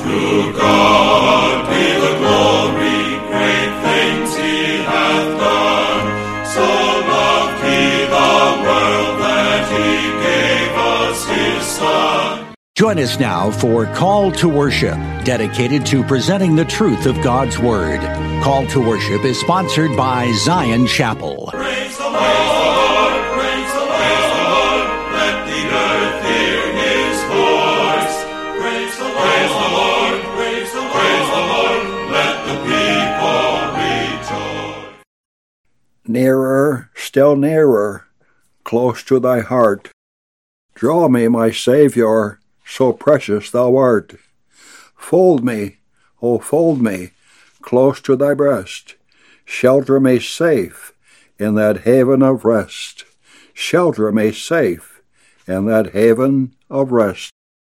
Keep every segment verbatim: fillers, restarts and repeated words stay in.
To God be the glory, great things he hath done. So loved he the world that he gave us his Son. Join us now for Call to Worship, dedicated to presenting the truth of God's Word. Call to Worship is sponsored by Zion Chapel. Praise the Lord, praise the Lord, let the earth hear his voice. Praise the Lord, praise the Lord, praise the Lord, let the people rejoice. Nearer, still nearer, close to thy heart. Draw me, my Saviour, so precious thou art. Fold me, oh fold me, close to thy breast. Shelter me safe in that haven of rest. Shelter me safe in that haven of rest.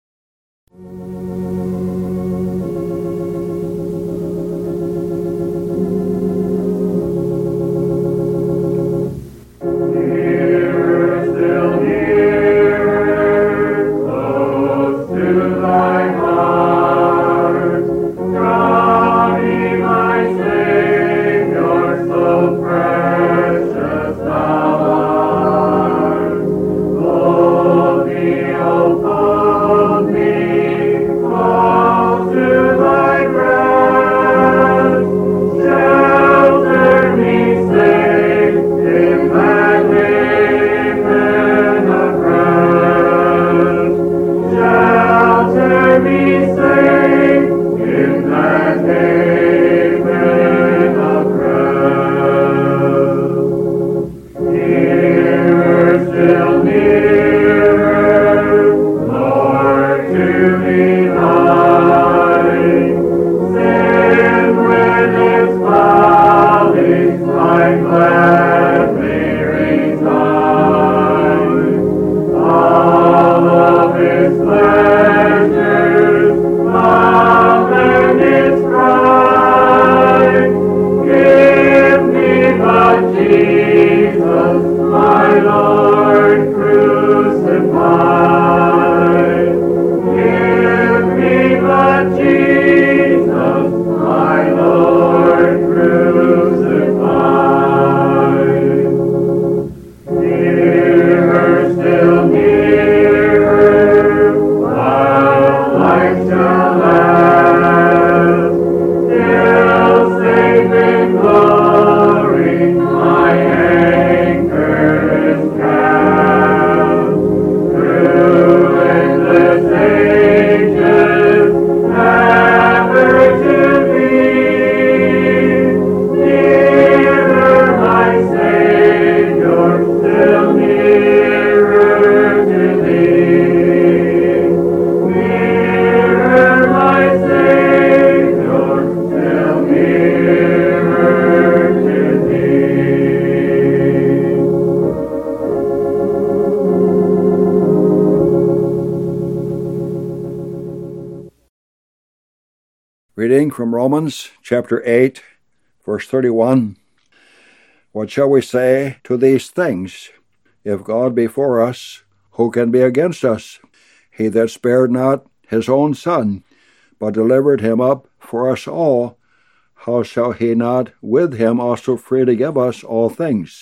Reading from Romans chapter eight, verse thirty-one. What shall we say to these things? If God be for us, who can be against us? He that spared not his own Son, but delivered him up for us all, how shall he not with him also freely give us all things?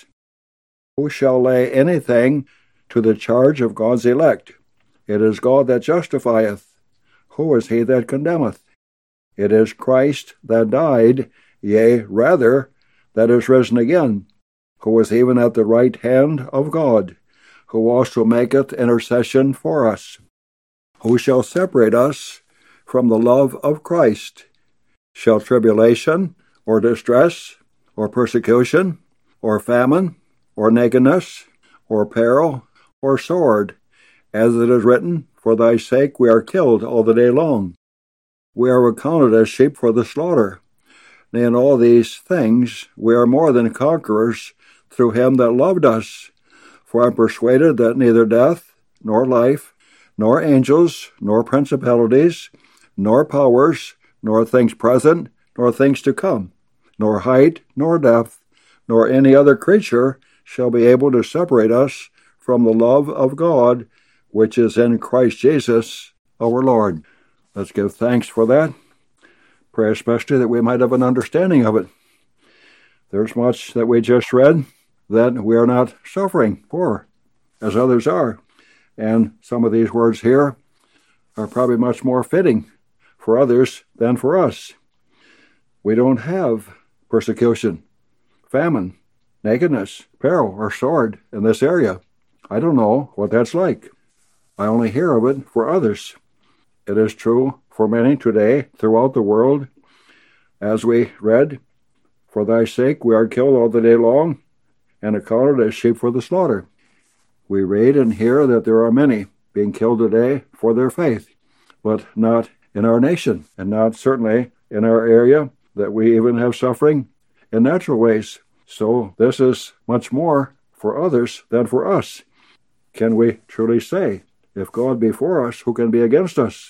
Who shall lay anything to the charge of God's elect? It is God that justifieth. Who is he that condemneth? It is Christ that died, yea, rather, that is risen again, who is even at the right hand of God, who also maketh intercession for us. Who shall separate us from the love of Christ? Shall tribulation, or distress, or persecution, or famine, or nakedness, or peril, or sword? As it is written, For thy sake we are killed all the day long. We are accounted as sheep for the slaughter. Nay, in all these things we are more than conquerors through him that loved us. For I am persuaded that neither death, nor life, nor angels, nor principalities, nor powers, nor things present, nor things to come, nor height, nor depth, nor any other creature shall be able to separate us from the love of God, which is in Christ Jesus our Lord. Let's give thanks for that. Pray especially that we might have an understanding of it. There's much that we just read that we are not suffering for, as others are. And some of these words here are probably much more fitting for others than for us. We don't have persecution, famine, nakedness, peril, or sword in this area. I don't know what that's like. I only hear of it for others. It is true for many today throughout the world. As we read, "For thy sake we are killed all the day long, and accounted as sheep for the slaughter." We read and hear that there are many being killed today for their faith, but not in our nation, and not certainly in our area, that we even have suffering in natural ways. So this is much more for others than for us. Can we truly say, if God be for us, who can be against us?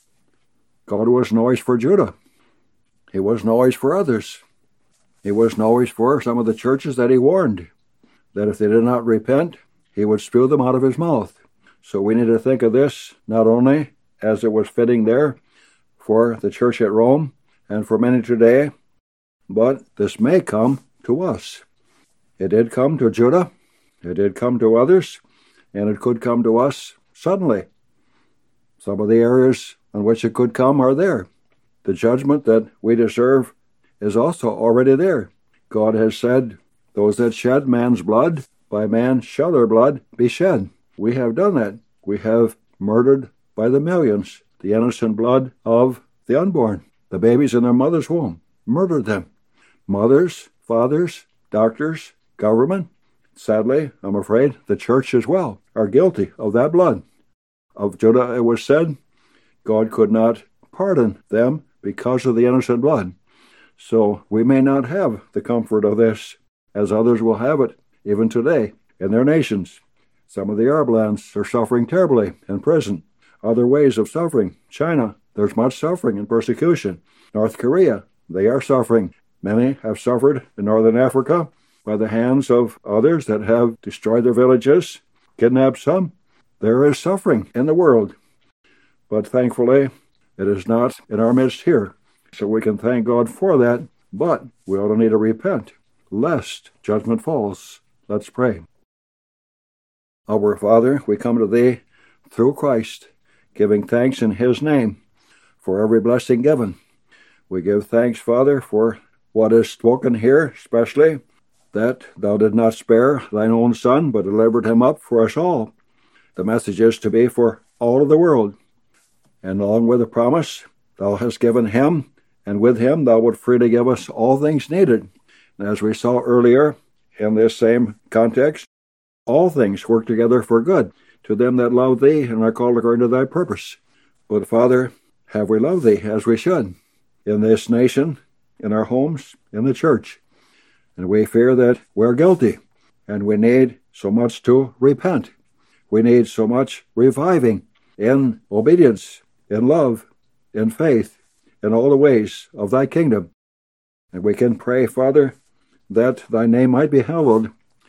God wasn't always for Judah. He wasn't always for others. He wasn't always for some of the churches that he warned, that if they did not repent, he would spew them out of his mouth. So we need to think of this not only as it was fitting there for the church at Rome and for many today, but this may come to us. It did come to Judah, it did come to others, and it could come to us suddenly. Some of the areas on which it could come are there. The judgment that we deserve is also already there. God has said, "Those that shed man's blood, by man shall their blood be shed." We have done that. We have murdered by the millions the innocent blood of the unborn, the babies in their mother's womb. Murdered them. Mothers, fathers, doctors, government. Sadly, I'm afraid, the church as well are guilty of that blood. Of Judah it was said, God could not pardon them because of the innocent blood. So we may not have the comfort of this, as others will have it, even today, in their nations. Some of the Arab lands are suffering terribly in prison. Other ways of suffering. China, there's much suffering and persecution. North Korea, they are suffering. Many have suffered in northern Africa by the hands of others that have destroyed their villages, kidnapped some. There is suffering in the world. But thankfully, it is not in our midst here. So we can thank God for that, but we ought to need to repent, lest judgment falls. Let's pray. Our Father, we come to Thee through Christ, giving thanks in His name for every blessing given. We give thanks, Father, for what is spoken here, especially that Thou did not spare Thine own Son, but delivered Him up for us all. The message is to be for all of the world. And along with the promise, Thou hast given Him, and with Him Thou would freely give us all things needed. And as we saw earlier in this same context, all things work together for good to them that love Thee and are called according to Thy purpose. But Father, have we loved Thee as we should in this nation, in our homes, in the church? And we fear that we're guilty, and we need so much to repent. We need so much reviving in obedience, in love, in faith, in all the ways of Thy kingdom. And we can pray, Father, that Thy name might be hallowed,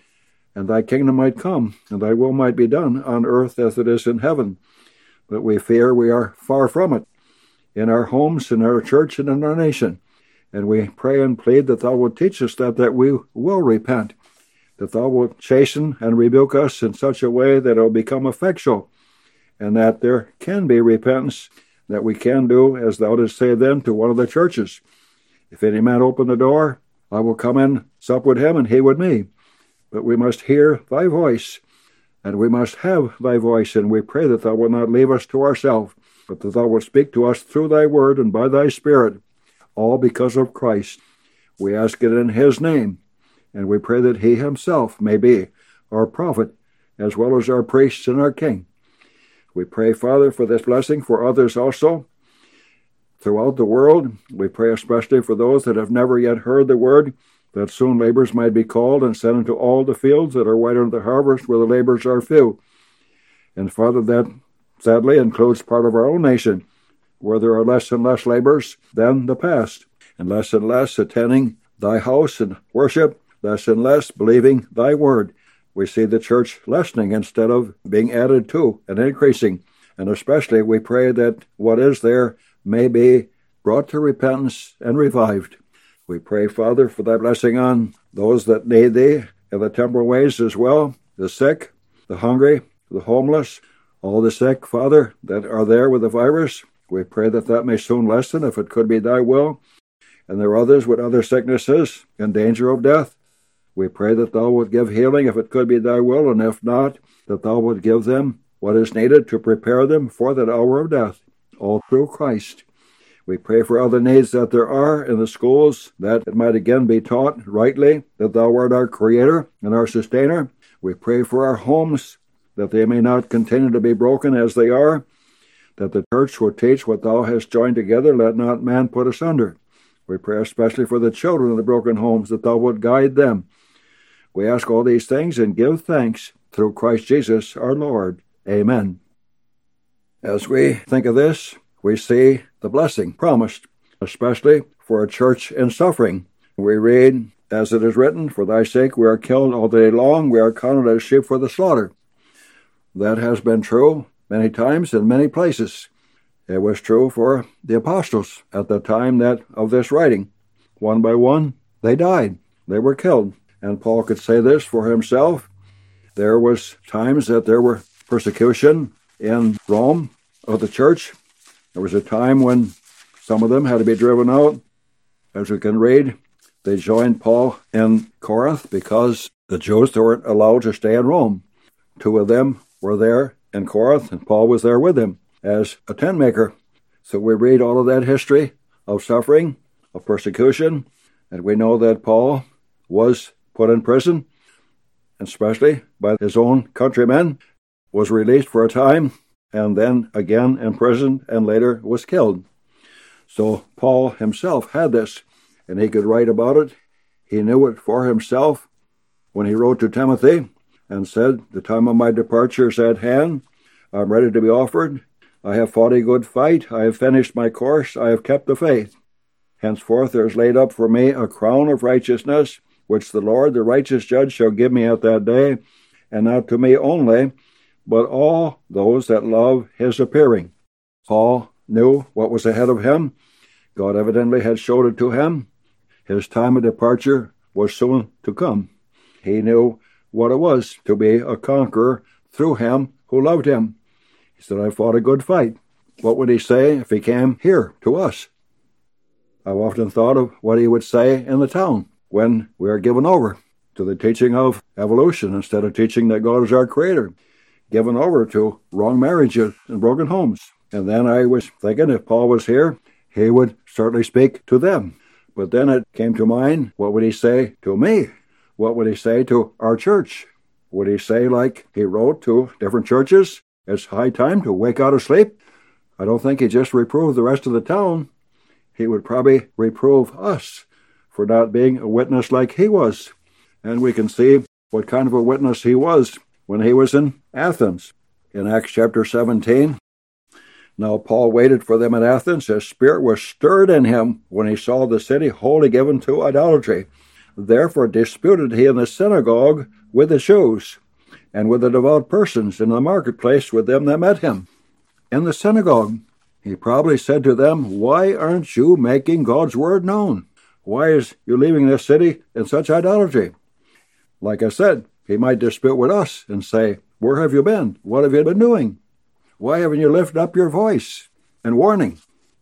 and Thy kingdom might come, and Thy will might be done on earth as it is in heaven. But we fear we are far from it, in our homes, in our church, and in our nation. And we pray and plead that Thou would teach us that, that we will repent, that Thou wilt chasten and rebuke us in such a way that it will become effectual, and that there can be repentance, that we can do, as Thou didst say then to one of the churches, "If any man open the door, I will come in, sup with him, and he with me." But we must hear Thy voice, and we must have Thy voice, and we pray that Thou wilt not leave us to ourselves, but that Thou wilt speak to us through Thy word and by Thy Spirit, all because of Christ. We ask it in His name, and we pray that He Himself may be our prophet, as well as our priest and our king. We pray, Father, for this blessing for others also throughout the world. We pray especially for those that have never yet heard the word, that soon laborers might be called and sent into all the fields that are white unto the harvest, where the laborers are few. And Father, that sadly includes part of our own nation, where there are less and less laborers than the past, and less and less attending Thy house and worship, less and less believing Thy word. We see the church lessening instead of being added to and increasing. And especially we pray that what is there may be brought to repentance and revived. We pray, Father, for thy blessing on those that need thee in the temporal ways as well, the sick, the hungry, the homeless, all the sick, Father, that are there with the virus. We pray that that may soon lessen, if it could be thy will. And there are others with other sicknesses in danger of death. We pray that thou would give healing, if it could be thy will, and if not, that thou would give them what is needed to prepare them for that hour of death, all through Christ. We pray for other needs that there are in the schools, that it might again be taught rightly that thou art our Creator and our Sustainer. We pray for our homes, that they may not continue to be broken as they are, that the church will teach what thou hast joined together, let not man put asunder. We pray especially for the children of the broken homes, that thou would guide them. We ask all these things and give thanks through Christ Jesus our Lord. Amen. As we think of this, we see the blessing promised, especially for a church in suffering. We read, as it is written, for thy sake we are killed all the day long, we are counted as sheep for the slaughter. That has been true many times in many places. It was true for the apostles at the time that of this writing. One by one, they died. They were killed. And Paul could say this for himself. There was times that there were persecution in Rome of the church. There was a time when some of them had to be driven out. As we can read, they joined Paul in Corinth because the Jews weren't allowed to stay in Rome. Two of them were there in Corinth, and Paul was there with them as a tent maker. So we read all of that history of suffering, of persecution, and we know that Paul was put in prison, especially by his own countrymen, was released for a time, and then again imprisoned, and later was killed. So Paul himself had this, and he could write about it. He knew it for himself when he wrote to Timothy and said, the time of my departure is at hand. I'm ready to be offered. I have fought a good fight. I have finished my course. I have kept the faith. Henceforth there is laid up for me a crown of righteousness, which the Lord, the righteous judge, shall give me at that day, and not to me only, but all those that love his appearing. Paul knew what was ahead of him. God evidently had showed it to him. His time of departure was soon to come. He knew what it was to be a conqueror through him who loved him. He said, I fought a good fight. What would he say if he came here to us? I've often thought of what he would say in the town when we are given over to the teaching of evolution instead of teaching that God is our Creator, given over to wrong marriages and broken homes. And then I was thinking if Paul was here, he would certainly speak to them. But then it came to mind, what would he say to me? What would he say to our church? Would he say, like he wrote to different churches, it's high time to wake out of sleep? I don't think he just reproved the rest of the town. He would probably reprove us for not being a witness like he was. And we can see what kind of a witness he was when he was in Athens. In Acts chapter seventeen, now Paul waited for them at Athens. His spirit was stirred in him when he saw the city wholly given to idolatry. Therefore disputed he in the synagogue with the Jews, and with the devout persons in the marketplace with them that met him. In the synagogue, he probably said to them, why aren't you making God's word known? Why is you leaving this city in such idolatry? Like I said, he might dispute with us and say, where have you been? What have you been doing? Why haven't you lifted up your voice in warning?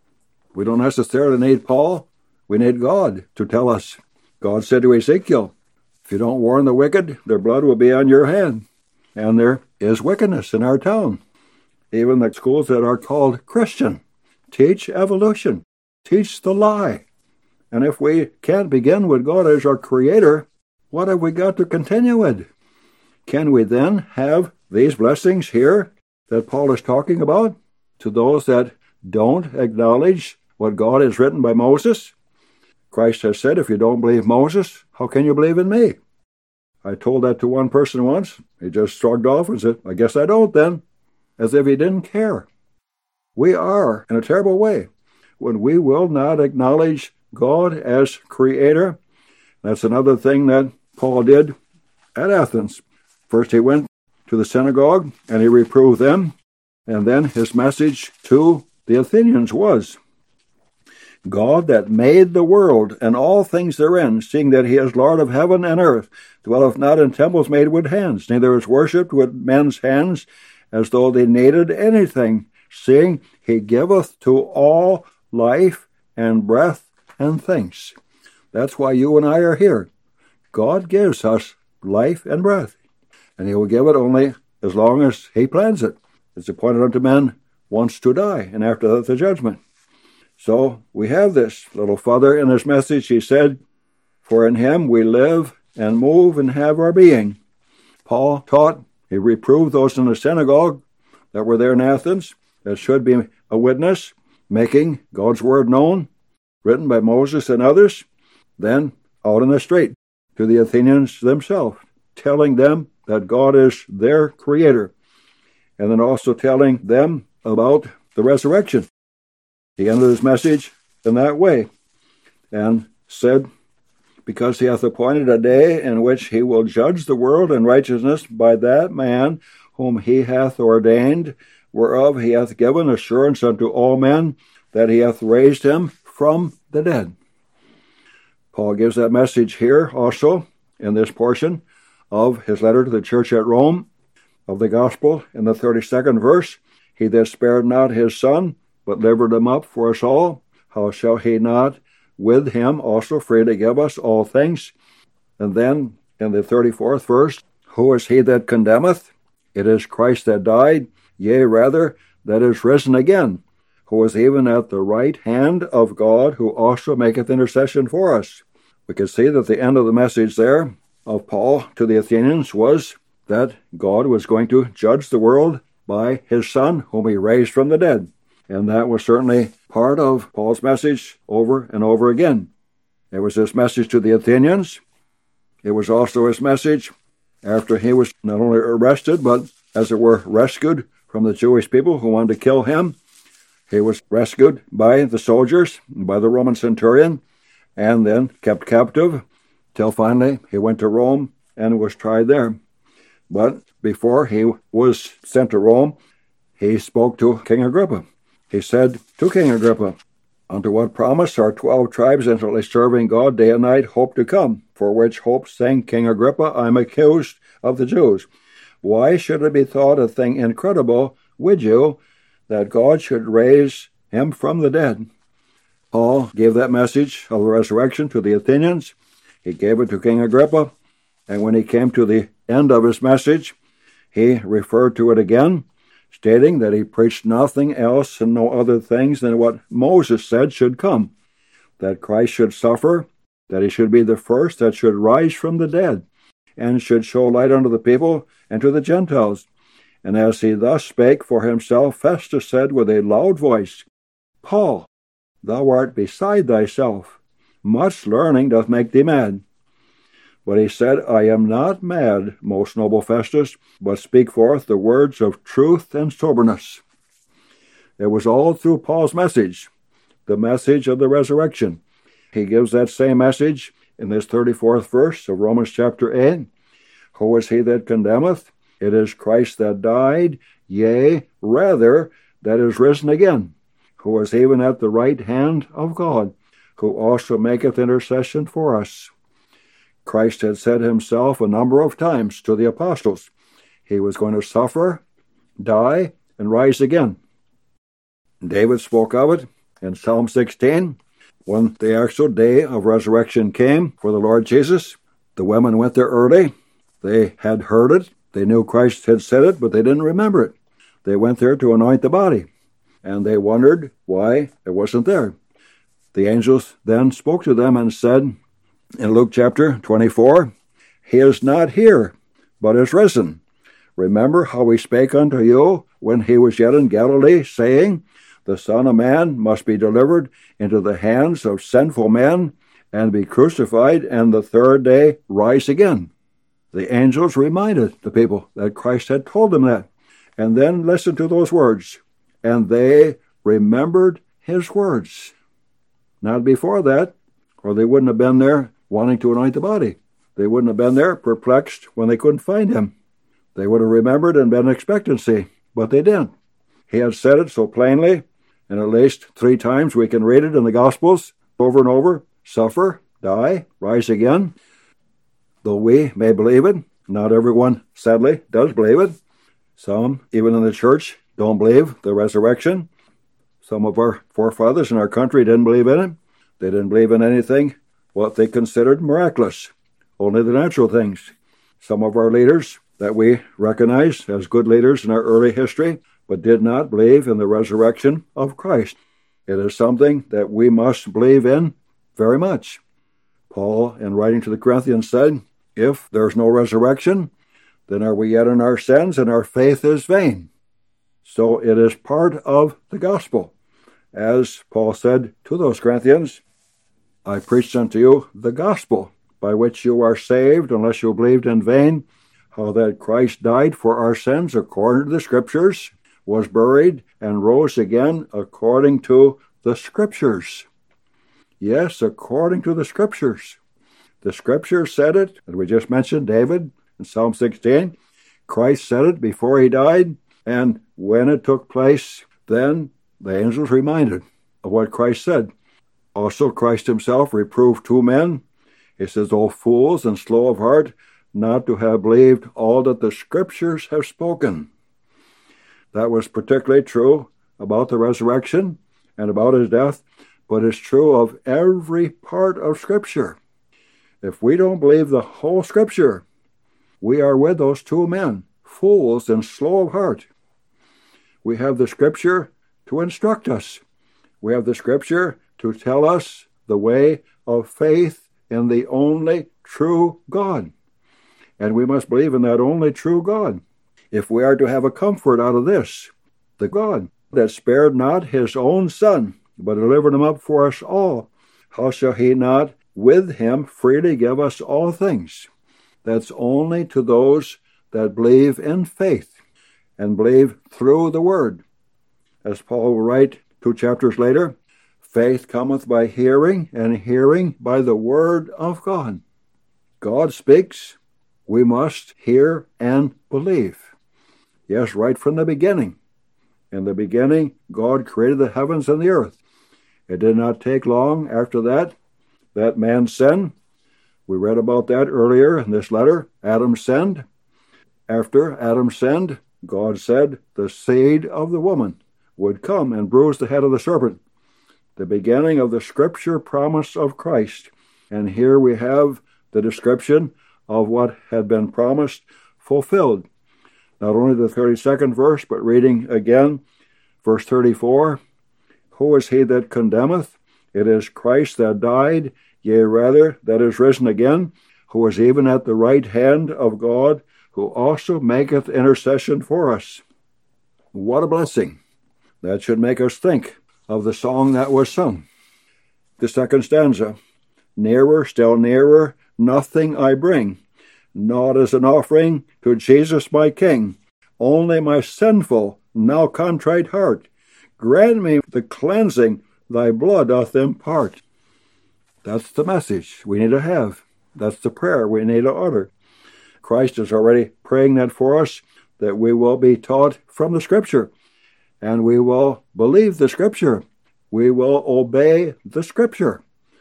We don't necessarily need Paul. We need God to tell us. God said to Ezekiel, if you don't warn the wicked, their blood will be on your hand. And there is wickedness in our town. Even the schools that are called Christian teach evolution, teach the lie. And if we can't begin with God as our Creator, what have we got to continue with? Can we then have these blessings here that Paul is talking about to those that don't acknowledge what God has written by Moses? Christ has said, if you don't believe Moses, how can you believe in me? I told that to one person once. He just shrugged off and said, I guess I don't then, as if he didn't care. We are in a terrible way when we will not acknowledge God as Creator. That's another thing that Paul did at Athens. First he went to the synagogue and he reproved them, and then his message to the Athenians was, God that made the world and all things therein, seeing that he is Lord of heaven and earth, dwelleth not in temples made with hands, neither is worshipped with men's hands, as though they needed anything, seeing he giveth to all life and breath and things. That's why you and I are here. God gives us life and breath, and he will give it only as long as he plans it. It's appointed unto men once to die, and after that the judgment. So we have this. Little further in his message, he said, for in him we live and move and have our being. Paul taught, he reproved those in the synagogue that were there in Athens, that should be a witness, making God's word known, written by Moses and others, then out in the street to the Athenians themselves, telling them that God is their creator, and then also telling them about the resurrection. He ended his message in that way, and said, because he hath appointed a day in which he will judge the world in righteousness by that man whom he hath ordained, whereof he hath given assurance unto all men, that he hath raised him from the dead. Paul gives that message here also in this portion of his letter to the church at Rome of the gospel in the thirty-second verse. He that spared not his son, but delivered him up for us all, how shall he not with him also freely give us all things? And then in the thirty-fourth verse, who is he that condemneth? It is Christ that died, yea, rather, that is risen again, who is even at the right hand of God, who also maketh intercession for us. We can see that the end of the message there of Paul to the Athenians was that God was going to judge the world by his Son, whom he raised from the dead. And that was certainly part of Paul's message over and over again. It was his message to the Athenians. It was also his message after he was not only arrested, but as it were, rescued from the Jewish people who wanted to kill him. He was rescued by the soldiers, by the Roman centurion, and then kept captive till finally he went to Rome and was tried there. But before he was sent to Rome, he spoke to King Agrippa. He said to King Agrippa, unto what promise our twelve tribes instantly serving God day and night hope to come, for which hope, saying, King Agrippa, I am accused of the Jews. Why should it be thought a thing incredible with you, that God should raise him from the dead? Paul gave that message of the resurrection to the Athenians. He gave it to King Agrippa, and when he came to the end of his message, he referred to it again, stating that he preached nothing else and no other things than what Moses said should come, that Christ should suffer, that he should be the first that should rise from the dead, and should show light unto the people and to the Gentiles. And as he thus spake for himself, Festus said with a loud voice, Paul, thou art beside thyself. Much learning doth make thee mad. But he said, I am not mad, most noble Festus, but speak forth the words of truth and soberness. It was all through Paul's message, the message of the resurrection. He gives that same message in this thirty-fourth verse of Romans chapter eight. Who is he that condemneth? It is Christ that died, yea, rather, that is risen again, who is even at the right hand of God, who also maketh intercession for us. Christ had said himself a number of times to the apostles, he was going to suffer, die, and rise again. David spoke of it in Psalm sixteen. When the actual day of resurrection came for the Lord Jesus, the women went there early. They had heard it. They knew Christ had said it, but they didn't remember it. They went there to anoint the body, and they wondered why it wasn't there. The angels then spoke to them and said, in Luke chapter twenty-four, he is not here, but is risen. Remember how he spake unto you when he was yet in Galilee, saying, the Son of Man must be delivered into the hands of sinful men, and be crucified, and the third day rise again. The angels reminded the people that Christ had told them that. And then listen to those words. And they remembered his words. Not before that, or they wouldn't have been there wanting to anoint the body. They wouldn't have been there perplexed when they couldn't find him. They would have remembered and been in expectancy, but they didn't. He had said it so plainly And at least three times we can read it in the Gospels over and over. Suffer, die, rise again. Though we may believe it, not everyone, sadly, does believe it. Some, even in the church, don't believe the resurrection. Some of our forefathers in our country didn't believe in it. They didn't believe in anything what they considered miraculous, only the natural things. Some of our leaders that we recognize as good leaders in our early history, but did not believe in the resurrection of Christ. It is something that we must believe in very much. Paul, in writing to the Corinthians, said, if there's no resurrection, then are we yet in our sins, and our faith is vain. So it is part of the gospel. As Paul said to those Corinthians, I preached unto you the gospel, by which you are saved, unless you believed in vain, how that Christ died for our sins according to the Scriptures, was buried, and rose again according to the Scriptures. Yes, according to the Scriptures. The Scriptures said it, and we just mentioned David in Psalm sixteen. Christ said it before he died, and when it took place, then the angels reminded of what Christ said. Also, Christ himself reproved two men. He says, O fools and slow of heart, not to have believed all that the Scriptures have spoken. That was particularly true about the resurrection and about his death, but it's true of every part of Scripture. If we don't believe the whole Scripture, we are with those two men, fools and slow of heart. We have the Scripture to instruct us. We have the Scripture to tell us the way of faith in the only true God. And we must believe in that only true God. If we are to have a comfort out of this, the God that spared not his own Son, but delivered him up for us all, how shall he not with him freely give us all things? That's only to those that believe in faith and believe through the Word. As Paul will write two chapters later, faith cometh by hearing, and hearing by the Word of God. God speaks, we must hear and believe. Yes, right from the beginning. In the beginning, God created the heavens and the earth. It did not take long after that, that man sinned. We read about that earlier in this letter. Adam sinned. After Adam sinned, God said the seed of the woman would come and bruise the head of the serpent. The beginning of the Scripture promise of Christ. And here we have the description of what had been promised fulfilled. Not only the thirty-second verse, but reading again, verse thirty-four, Who is he that condemneth? It is Christ that died, yea, rather, that is risen again, who is even at the right hand of God, who also maketh intercession for us. What a blessing. That should make us think of the song that was sung. The second stanza, Nearer, still nearer, nothing I bring, not as an offering to Jesus my King, only my sinful, now contrite heart. Grant me the cleansing thy blood doth impart. That's the message we need to have. That's the prayer we need to utter. Christ is already praying that for us, that we will be taught from the Scripture, and we will believe the Scripture. We will obey the Scripture,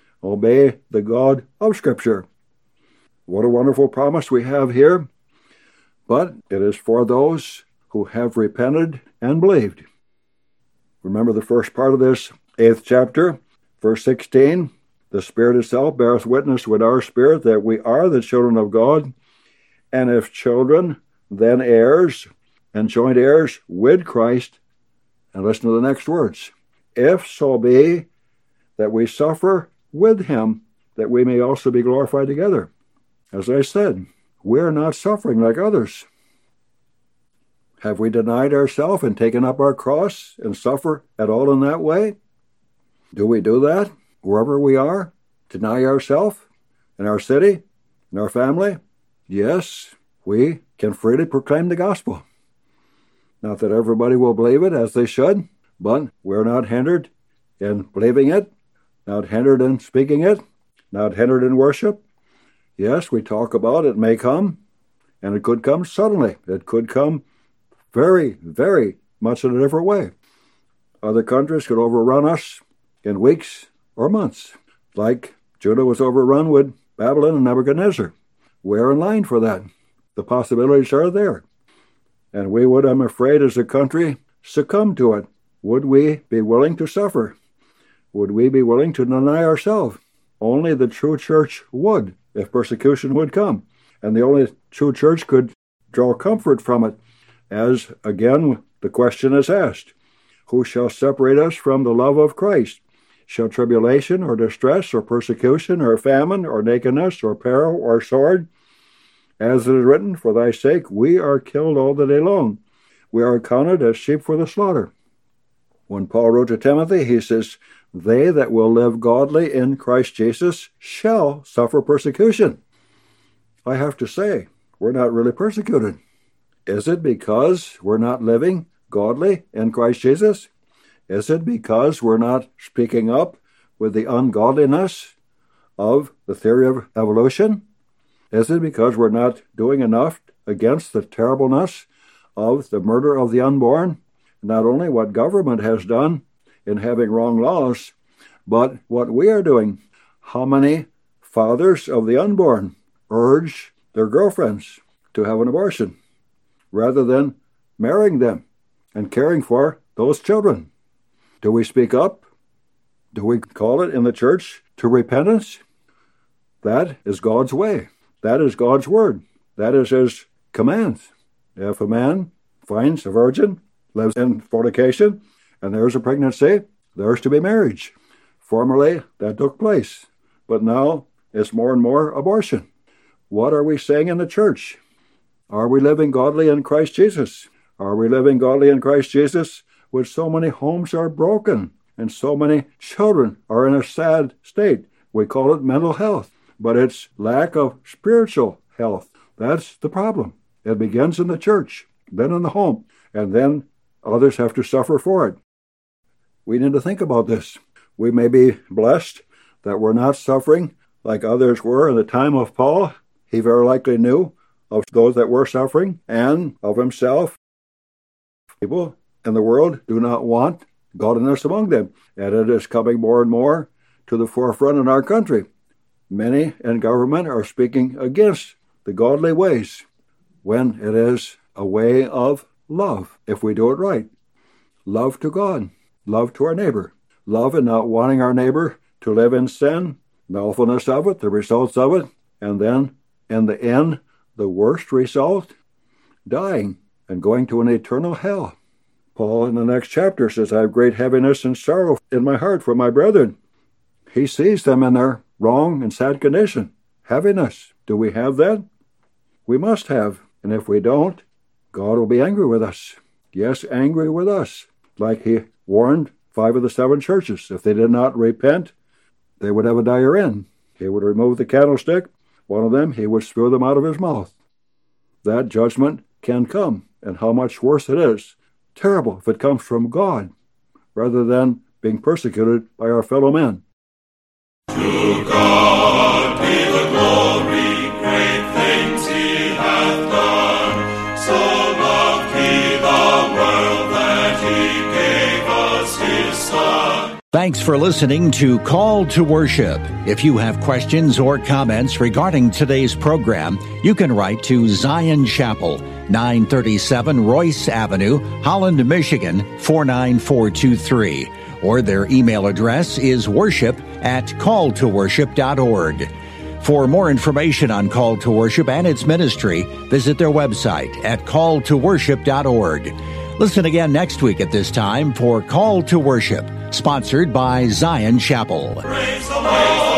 obey the God of Scripture. What a wonderful promise we have here. But it is for those who have repented and believed. Remember the first part of this eighth chapter, verse sixteen. The Spirit itself beareth witness with our spirit that we are the children of God. And if children, then heirs, and joint heirs with Christ. And listen to the next words. If so be that we suffer with him, that we may also be glorified together. As I said, we're not suffering like others. Have we denied ourselves and taken up our cross and suffer at all in that way? Do we do that wherever we are? Deny ourselves in our city, in our family? Yes, we can freely proclaim the gospel. Not that everybody will believe it as they should, but we're not hindered in believing it, not hindered in speaking it, not hindered in worship. Yes, we talk about it may come, and it could come suddenly. It could come very, very much in a different way. Other countries could overrun us in weeks or months, like Judah was overrun with Babylon and Nebuchadnezzar. We're in line for that. The possibilities are there. And we would, I'm afraid, as a country, succumb to it. Would we be willing to suffer? Would we be willing to deny ourselves? Only the true church would, if persecution would come. And the only true church could draw comfort from it, as, again, the question is asked, who shall separate us from the love of Christ? Shall tribulation or distress or persecution or famine or nakedness or peril or sword? As it is written, for thy sake we are killed all the day long. We are counted as sheep for the slaughter. When Paul wrote to Timothy, he says, they that will live godly in Christ Jesus shall suffer persecution. I have to say, we're not really persecuted. Is it because we're not living godly in Christ Jesus? Is it because we're not speaking up with the ungodliness of the theory of evolution? Is it because we're not doing enough against the terribleness of the murder of the unborn? Not only what government has done in having wrong laws, but what we are doing. How many fathers of the unborn urge their girlfriends to have an abortion rather than marrying them and caring for those children? Do we speak up? Do we call it in the church to repentance? That is God's way. That is God's word. That is his commands. If a man finds a virgin, lives in fornication, and there's a pregnancy, there's to be marriage. Formerly, that took place, but now it's more and more abortion. What are we saying in the church? Are we living godly in Christ Jesus? Are we living godly in Christ Jesus when so many homes are broken and so many children are in a sad state? We call it mental health, but it's lack of spiritual health. That's the problem. It begins in the church, then in the home, and then others have to suffer for it. We need to think about this. We may be blessed that we're not suffering like others were in the time of Paul. He very likely knew of those that were suffering and of himself. People in the world do not want godliness among them, and it is coming more and more to the forefront in our country. Many in government are speaking against the godly ways when it is a way of love, if we do it right. Love to God, love to our neighbor, love in not wanting our neighbor to live in sin, the awfulness of it, the results of it, and then in the end, the worst result, dying and going to an eternal hell. Paul in the next chapter says, I have great heaviness and sorrow in my heart for my brethren. He sees them in their wrong and sad condition. Heaviness. Do we have that? We must have. And if we don't, God will be angry with us. Yes, angry with us. Like he warned five of the seven churches. If they did not repent, they would have a dire end. He would remove the candlestick. One of them, he would spew them out of his mouth. That judgment can come. And how much worse it is. Terrible if it comes from God, rather than being persecuted by our fellow men. To God be the glory, great things he hath done. So loved he the world that he gave us his Son. Thanks for listening to Call to Worship. If you have questions or comments regarding today's program, you can write to Zion Chapel, nine thirty-seven Royce Avenue, Holland, Michigan, four nine four two three. Or their email address is worship at call to worship dot org. For more information on Call to Worship and its ministry, visit their website at call to worship dot org. Listen again next week at this time for Call to Worship, sponsored by Zion Chapel. Praise the Lord.